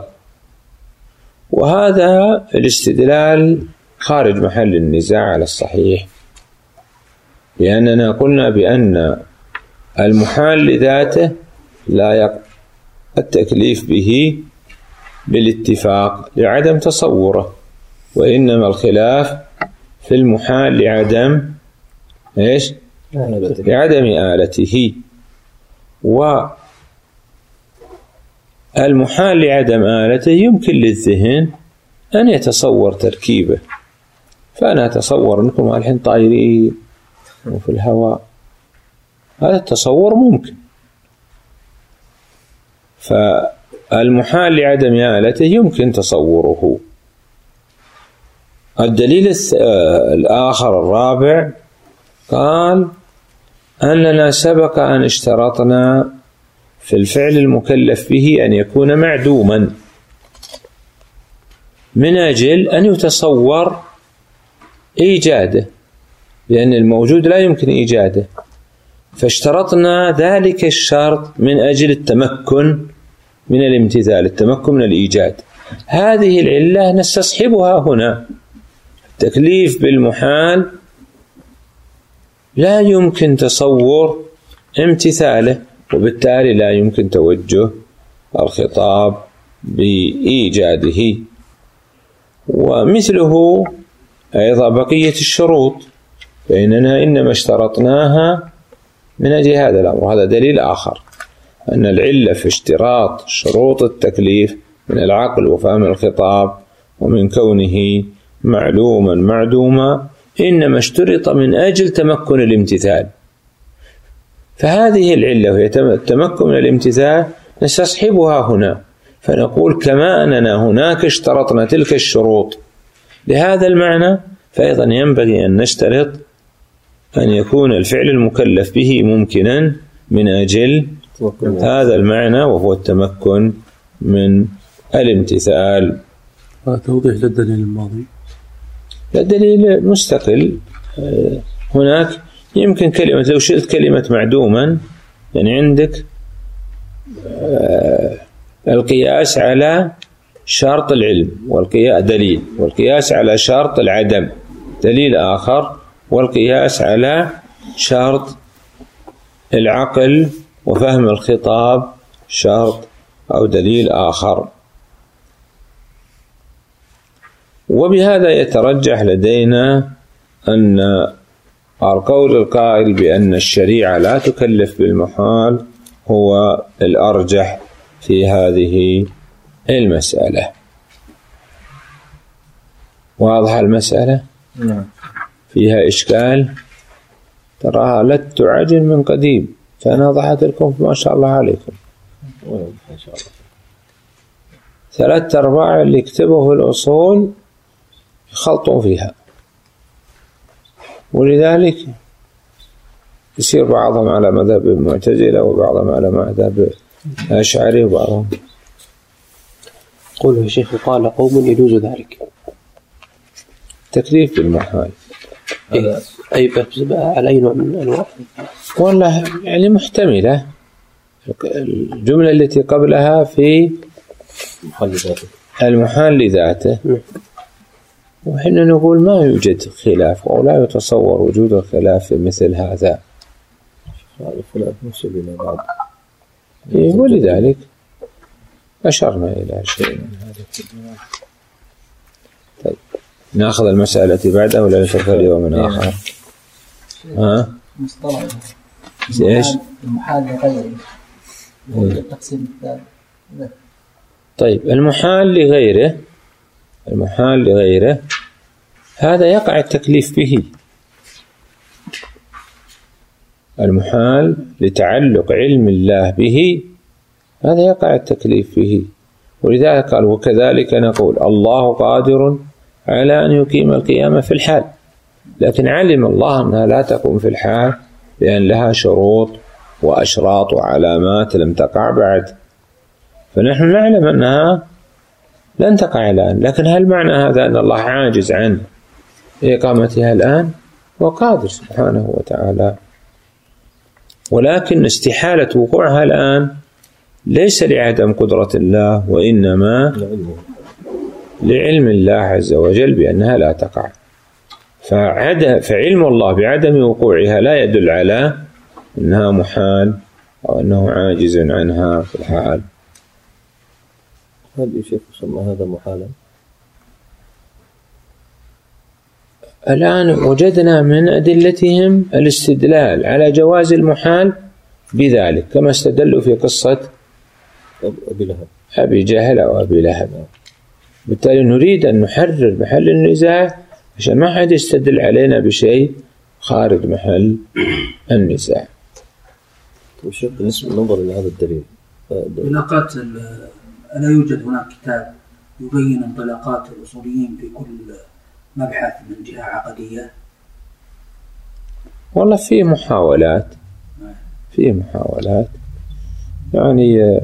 وهذا الاستدلال خارج محل النزاع على الصحيح، لأننا قلنا بأن المحال لذاته لا يقع التكليف به بالاتفاق لعدم تصوره، وإنما الخلاف في المحال لعدم إيش؟ لعدم آلته. والمحال لعدم آلته يمكن للذهن أن يتصور تركيبه، فأنا أتصور أنكم الحين طايرين وفي الهواء، هذا التصور ممكن. فالمحال لعدم آلته يمكن تصوره. الدليل الآخر الرابع قال أننا سبق أن اشترطنا في الفعل المكلف به أن يكون معدوما من أجل أن يتصور إيجاده، لأن الموجود لا يمكن إيجاده، فاشترطنا ذلك الشرط من أجل التمكن من الامتثال، التمكن من الإيجاد. هذه العلة نستصحبها هنا. التكليف بالمحال لا يمكن تصور امتثاله، وبالتالي لا يمكن توجه الخطاب بإيجاده. ومثله أيضا بقية الشروط، فإننا إنما اشترطناها من أجل هذا الأمر. هذا دليل آخر أن العلة في اشتراط شروط التكليف من العقل وفهم الخطاب ومن كونه معلوما معدوما إنما اشترط من أجل تمكن الامتثال. فهذه العلة وهي التمكن من الامتثال نستصحبها هنا، فنقول كما أننا هناك اشترطنا تلك الشروط لهذا المعنى، فأيضا ينبغي أن نشترط أن يكون الفعل المكلف به ممكنا من أجل هذا المعنى وهو التمكن من الامتثال. توضيح للدليل الماضي. الدليل مستقل. هناك يمكن كلمة، لو شلت كلمة معدوما، يعني عندك القياس على شرط العلم دليل، والقياس على شرط العدم دليل آخر، والقياس على شرط العقل وفهم الخطاب شرط أو دليل آخر. وبهذا يترجح لدينا أن القول القائل بأن الشريعة لا تكلف بالمحال هو الأرجح في هذه المسألة. واضح المسألة؟ فيها إشكال؟ تراها لت عجل من قديم، فنضحت لكم ما شاء الله عليكم. 3/4 اللي كتبوا في الأصول يخلطون فيها، ولذلك يصير بعضهم على مذهب المعتزلة وبعضهم على مذهب الأشعري وبعضهم. قوله الشيخ قال قوم يجوز ذلك تكليف بالمحال. أي على أي نوع من الأنواع؟ والله يعني محتملة. الجملة التي قبلها في المحال لذاته، وحنا نقول ما يوجد خلاف أو لا يتصور وجود الخلاف في مثل هذا، ولذلك أشرنا إلى شيء من هذا. طيب نأخذ المسألة بعدها ولا نترك اليوم من آخر؟ مصطلح إيش؟ المحال لغيره التقسيم الثالث. طيب المحال لغيره هذا يقع التكليف به. المحال لتعلق علم الله به هذا يقع التكليف به، ولذلك قال وكذلك نقول الله قادر على أن يقيم القيامة في الحال، لكن علم الله أنها لا تقوم في الحال لأن لها شروط وأشراط وعلامات لم تقع بعد، فنحن نعلم أنها لن تقع الآن، لكن هل معنى هذا أن الله عاجز عن إقامتها الآن؟ وقادر سبحانه وتعالى، ولكن استحالة وقوعها الآن ليس لعدم قدرة الله، وإنما لعلم الله عز وجل بأنها لا تقع. فعلم الله بعدم وقوعها لا يدل على أنها محال أو أنه عاجز عنها في الحال. هل يا شيخ سمى هذا محالا؟ الآن وجدنا من أدلتهم الاستدلال على جواز المحال بذلك، كما استدلوا في قصة أبي جهل أو أبي لهب. بالتالي نريد أن نحرر محل النزاع عشان ما حد يستدل علينا بشيء خارج محل النزاع. وش بالنسبة للنظر إلى هذا الدليل؟ انطلاقات، ألا يوجد هناك كتاب يبين انطلاقات الأصوليين في كل مبحث من جهة عقدية؟ والله في محاولات يعني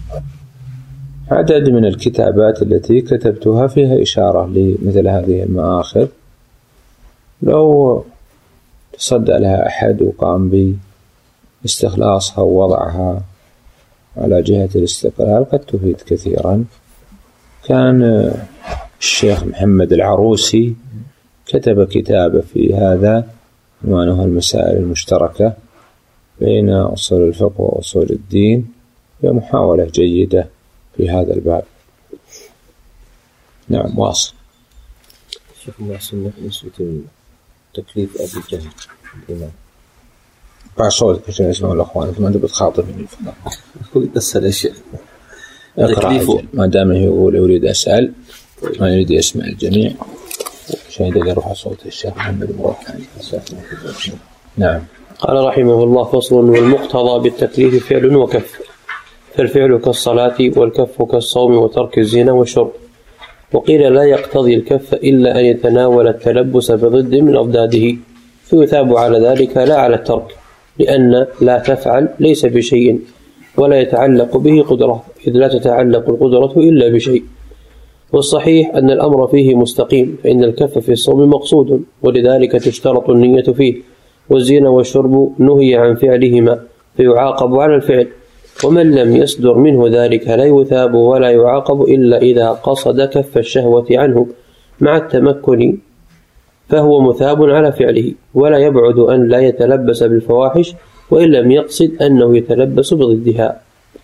عدد من الكتابات التي كتبتها فيها إشارة لمثل هذه المآخذ، لو تصدى لها أحد وقام باستخلاصها ووضعها على جهة الاستقلال قد تفيد كثيرا. كان الشيخ محمد العروسي كتب كتابة في هذا عنوانه المسائل المشتركة بين أصول الفقه وأصول الدين، هي محاولة جيدة في هذا الباب. نعم، واصل. شيخ محسن نسبة تكليف أبي جهل الإمام بعد صوتك عشان يسمعوا الأخوان، ما أنت بتخاطبني أقول أسأل الشيخ تكليفه ما دام يقول يريد أسأل ما يريد يسمع الجميع عشان يقدر يرفع صوت الشيخ محمد بن رافع. نعم. قال رحمه الله: فصل. والمقتضى بالتكليف فعل وكف، فالفعل كالصلاة والكف كالصوم وترك الزنا والشرب. وقيل لا يقتضي الكف إلا أن يتناول التلبس بضد من أضداده، فيثاب على ذلك لا على الترك، لأن لا تفعل ليس بشيء ولا يتعلق به قدرة، إذ لا تتعلق القدرة إلا بشيء. والصحيح أن الأمر فيه مستقيم، فإن الكف في الصوم مقصود ولذلك تشترط النية فيه، والزنا والشرب نهي عن فعلهما فيعاقب على الفعل، ومن لم يصدر منه ذلك لا يثاب ولا يعاقب إلا إذا قصد كف الشهوة عنه مع التمكن، فهو مثاب على فعله، ولا يبعد أن لا يتلبس بالفواحش وإن لم يقصد أنه يتلبس بضدها.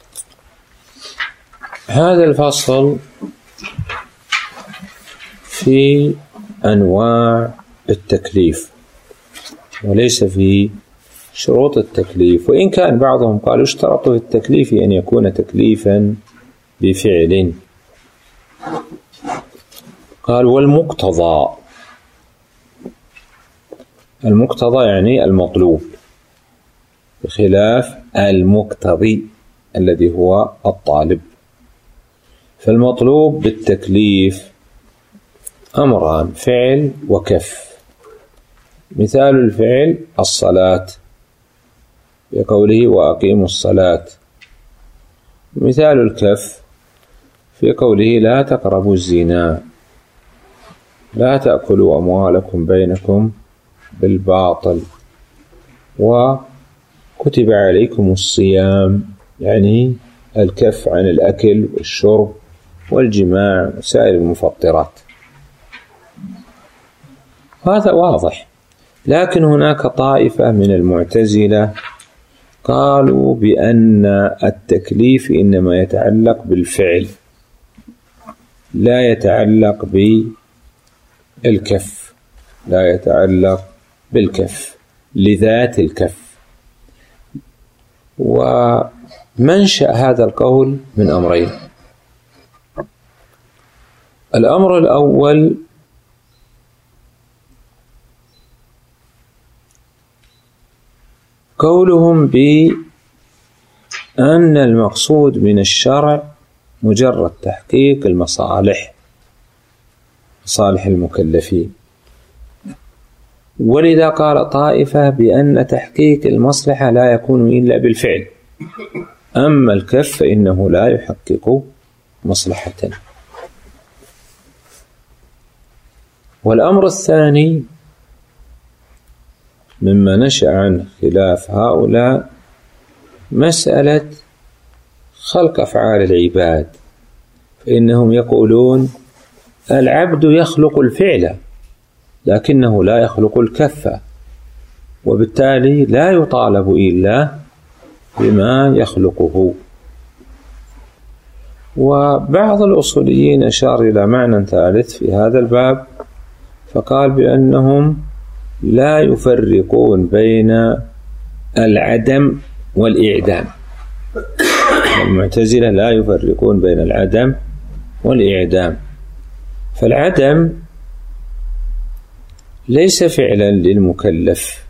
هذا الفصل في أنواع التكليف وليس في شروط التكليف، وإن كان بعضهم قالوا اشترط في التكليف أن يكون تكليفا بفعل. قال: والمقتضى، المقتضى يعني المطلوب، بخلاف المقتضي الذي هو الطالب. فالمطلوب بالتكليف أمران: فعل وكف. مثال الفعل الصلاة بقوله وأقيموا الصلاة. مثال الكف في قوله لا تقربوا الزنا، لا تأكلوا أموالكم بينكم بالباطل، وكتب عليكم الصيام، يعني الكف عن الأكل والشرب والجماع وسائر المفطرات. هذا واضح. لكن هناك طائفة من المعتزلة قالوا بأن التكليف إنما يتعلق بالفعل لا يتعلق بالكف، لا يتعلق بالكف لذات الكف. ومنشأ هذا القول من أمرين: الأمر الأول قولهم بأن المقصود من الشرع مجرد تحقيق المصالح، مصالح المكلفين، ولذا قال طائفة بأن تحقيق المصلحة لا يكون إلا بالفعل، أما الكف فإنه لا يحقق مصلحة. والأمر الثاني مما نشأ عن خلاف هؤلاء مسألة خلق أفعال العباد، فإنهم يقولون العبد يخلق الفعل لكنه لا يخلق الكف، وبالتالي لا يطالب إلا بما يخلقه. وبعض الأصوليين أشار إلى معنى ثالث في هذا الباب، فقال بأنهم لا يفرقون بين العدم والإعدام. المعتزلة لا يفرقون بين العدم والإعدام، فالعدم ليس فعلا للمكلف،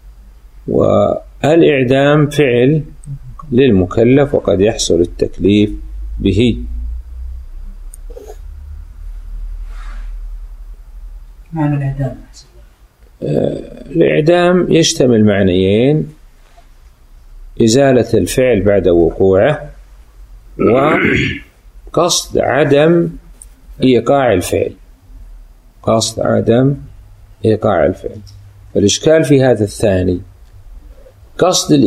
والإعدام فعل للمكلف وقد يحصل التكليف به. معنى الإعدام؟ الإعدام يشتمل معنيين: إزالة الفعل بعد وقوعه، وقصد عدم إيقاع الفعل. قصد عدم إيقاع الفعل. فالإشكال في هذا الثاني، قصد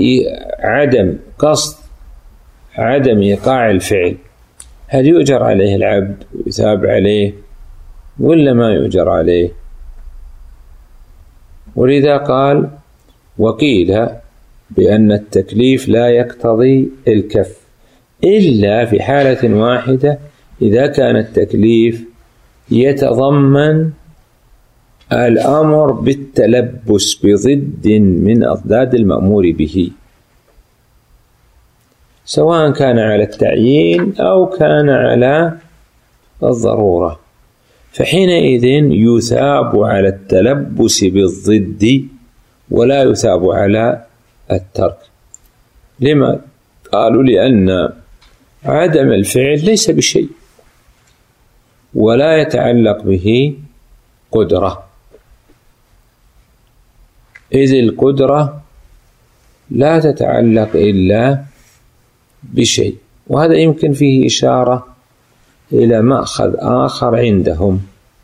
عدم إيقاع الفعل، هل يؤجر عليه العبد ويثاب عليه ولا ما يؤجر عليه؟ ولذا قال: وقيل بأن التكليف لا يقتضي الكف إلا في حالة واحدة، إذا كان التكليف يتضمن الأمر بالتلبس بضد من أضداد المأمور به، سواء كان على التعيين أو كان على الضرورة، فحينئذ يثاب على التلبس بالضد ولا يثاب على الترك. لما؟ قالوا: لأن عدم الفعل ليس بشيء ولا يتعلق به قدرة، إذ القدرة لا تتعلق إلا بشيء. وهذا يمكن فيه إشارة إلى مأخذ آخر عندهم،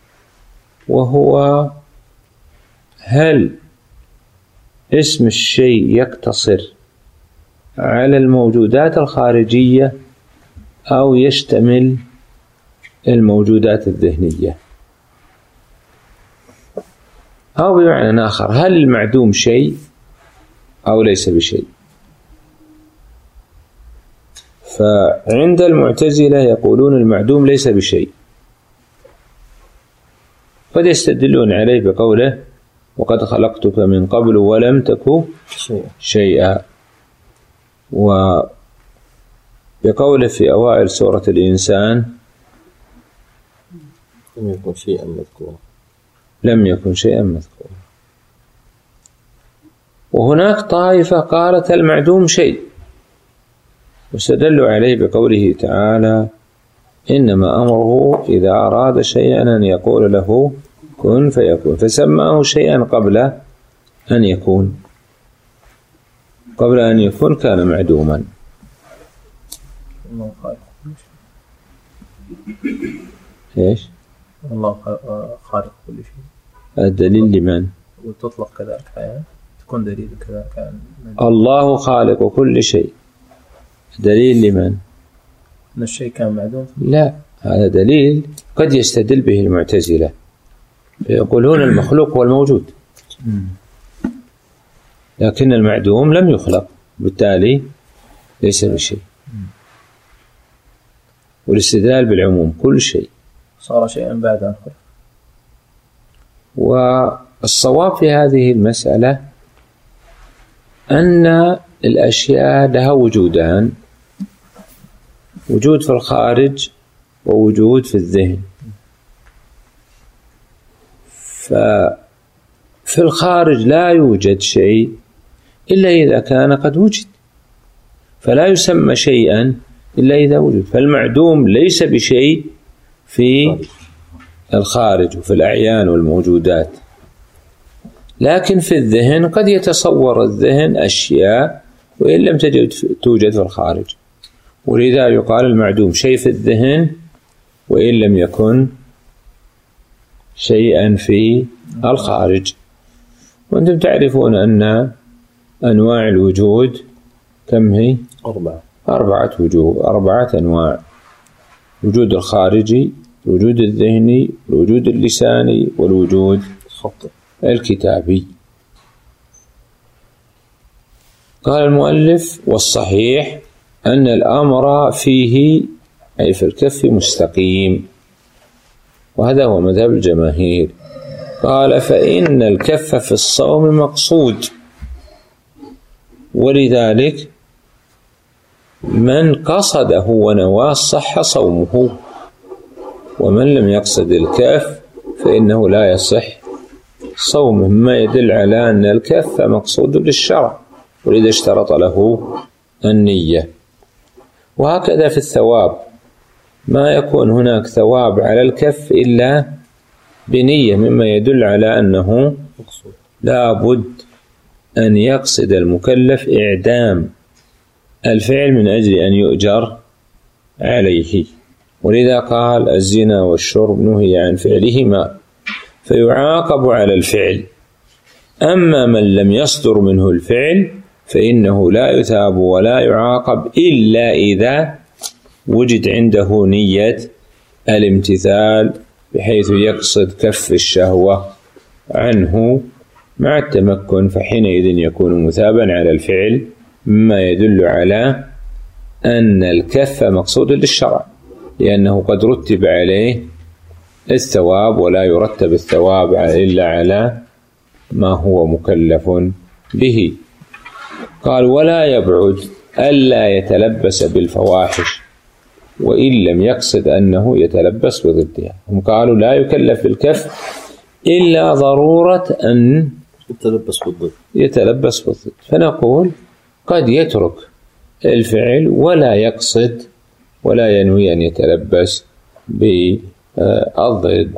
وهو: هل اسم الشيء يقتصر على الموجودات الخارجية أو يشتمل الموجودات الذهنية؟ أو بمعنى آخر، هل المعدوم شيء أو ليس بشيء؟ فعند المعتزلة يقولون المعدوم ليس بشيء، قد يستدلون عليه بقوله: وقد خلقتك من قبل ولم تك شيئا، وبقوله في أوائل سورة الإنسان: لم يكن شيئا مذكورا. لم يكن شيئا مذكورا. وهناك طائفة قالت المعدوم شيء، واستدلوا عليه بقوله تعالى: إنما أمره إذا أراد شيئا أن يقول له كن فيكون، فسماه شيئا قبل أن يكون. قبل أن يكون كان معدوما. الله خالق كل شيء. إيش؟ الله خالق كل شيء. الدليل لمن؟ وتطلق كذلك يعني تكون دليل كذلك. الله خالق كل شيء، دليل لمن؟ أن الشيء كان معدوم؟ لا، هذا دليل قد يستدل به المعتزلة، يقولون المخلوق هو الموجود، لكن المعدوم لم يخلق، بالتالي ليس بشيء. والاستدلال بالعموم كل شيء صار شيئا بعد أن خلق. والصواب في هذه المسألة أن الأشياء لها وجودان: وجود في الخارج ووجود في الذهن. ففي الخارج لا يوجد شيء إلا إذا كان قد وجد، فلا يسمى شيئا إلا إذا وجد. فالمعدوم ليس بشيء في الخارج وفي الأعيان والموجودات، لكن في الذهن قد يتصور الذهن أشياء وإن لم توجد في الخارج، ولذا يقال المعدوم شيء في الذهن وإن لم يكن شيئا في الخارج. وأنتم تعرفون أن أنواع الوجود كم هي؟ 4 وجوه، 4 أنواع: الوجود الخارجي، الوجود الذهني، الوجود اللساني، والوجود الكتابي. قال المؤلف: والصحيح أن الأمر فيه أي في الكف مستقيم، وهذا هو مذهب الجماهير. قال فإن الكف في الصوم مقصود، ولذلك من قصده ونواه صح صومه، ومن لم يقصد الكف فإنه لا يصح صومه، ما يدل على أن الكف مقصود للشرع، ولذا اشترط له النية. وهكذا في الثواب، ما يكون هناك ثواب على الكف إلا بنية، مما يدل على أنه لا بد أن يقصد المكلف إعدام الفعل من أجل أن يؤجر عليه. ولذا قال الزنا والشرب نهي عن فعلهما فيعاقب على الفعل، أما من لم يصدر منه الفعل فإنه لا يثاب ولا يعاقب إلا إذا وجد عنده نية الامتثال، بحيث يقصد كف الشهوة عنه مع التمكن، فحينئذ يكون مثابا على الفعل، مما يدل على أن الكف مقصود للشرع، لأنه قد رتب عليه الثواب، ولا يرتب الثواب إلا على ما هو مكلف به. قال ولا يبعد ألا يتلبس بالفواحش وإن لم يقصد أنه يتلبس بضدها. هم قالوا لا يكلف بالكف إلا ضرورة أن يتلبس بالضد، فنقول قد يترك الفعل ولا يقصد ولا ينوي أن يتلبس بالضد.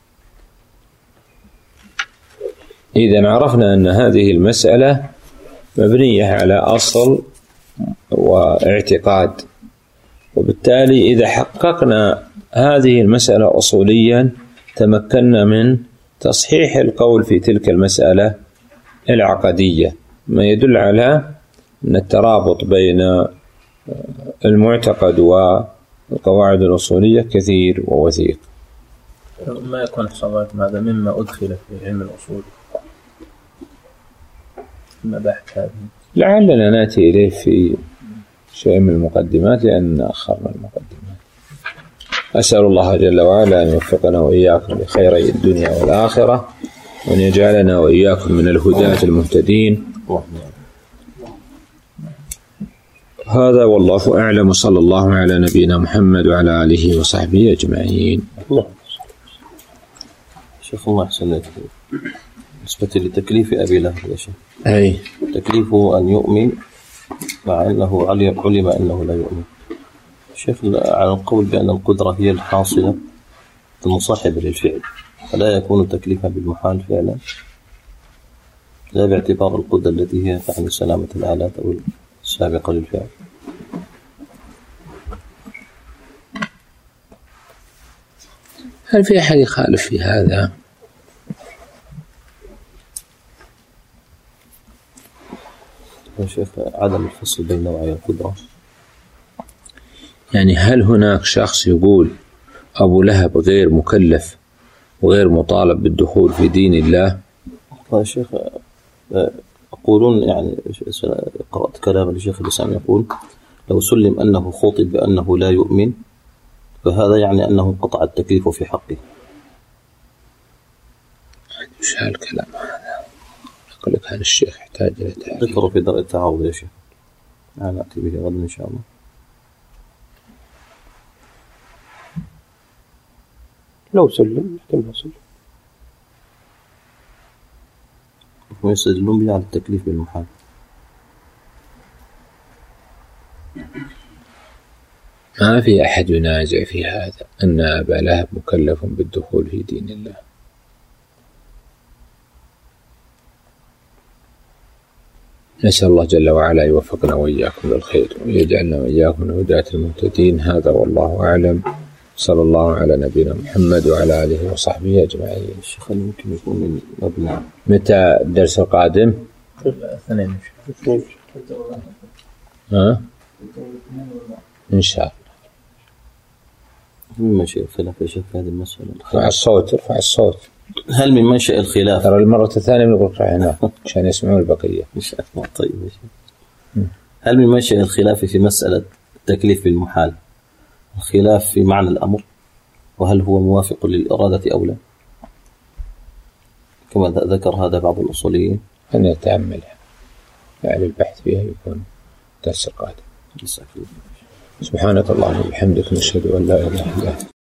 إذن عرفنا أن هذه المسألة مبنية على أصل واعتقاد، وبالتالي إذا حققنا هذه المسألة أصوليا تمكنا من تصحيح القول في تلك المسألة العقدية، ما يدل على أن الترابط بين المعتقد والقواعد الأصولية كثير ووثيق. ما يكون حصلات هذا مما أدخل في علم الأصول مباحث هذه، لعلنا نأتي إليه في شيء من المقدمات لأن أخرنا المقدمات. أسأل الله جل وعلا أن يوفقنا وإياكم لخيري الدنيا والآخرة، وأن يجعلنا وإياكم من الهداة المهتدين. هذا والله أعلم، صلى الله على نبينا محمد وعلى آله وصحبه أجمعين. شيخ الله أحسن لك، بالنسبة لتكليف أبي لهب يا شيخ، أي تكليفه أن يؤمن مع أنه علم أنه لا يؤمن. شيخ على القول بأن القدرة هي الحاصلة المصاحبة للفعل، فلا يكون تكليفا بالمحال فعلا، لا باعتبار القدرة التي هي تعني سلامة الآلات أو السابقة للفعل. هل في أحد يخالف في هذا؟ يا شيخ عدم الفصل بين نوعي القدرة، يعني هل هناك شخص يقول أبو لهب غير مكلف وغير مطالب بالدخول في دين الله؟ يا شيخ يقولون، يعني قرأت كلام الشيخ الإسلام يقول لو سلم أنه خطب بأنه لا يؤمن فهذا يعني أنه قطع التكليف في حقه. مش هالكلام هذا، أقول لك هذا الشيخ يحتاج إلى تعريف. ذكروا في درء التعارض يا شيخ، نأتي به غدا إن شاء الله. لو سلم يحتمل سلم، ويستدلون به على التكليف بالمحال. ما في أحد ينازع في هذا أن أبا لهب مكلف بالدخول في دين الله. نسأل الله جل وعلا يوفقنا وإياكم للخير ويجعلنا وإياكم من هداة المهتدين. هذا والله أعلم، صلى الله على نبينا محمد وعلى آله وصحبه أجمعين. الشيخ ممكن يكون من مبنى متى الدرس القادم؟ الاثنين إن شاء الله. من منشأ الخلاف يا شيخ في هذه المسألة؟ ارفع الصوت. هل من منشأ الخلاف؟ ترى المرة الثانية بنقول هنا عشان يسمعوا البقية. إن شاء الله. طيب يا شيخ، هل من منشأ الخلاف في مسألة التكليف بالمحال الخلاف في معنى الأمر، وهل هو موافق للإرادة أو لا؟ كما ذكر هذا بعض الأصوليين. أن يتأملها، يعني البحث فيها يكون درس قادم. سبحانك اللهم وبحمدك، نشهد أن لا إله إلا أنت.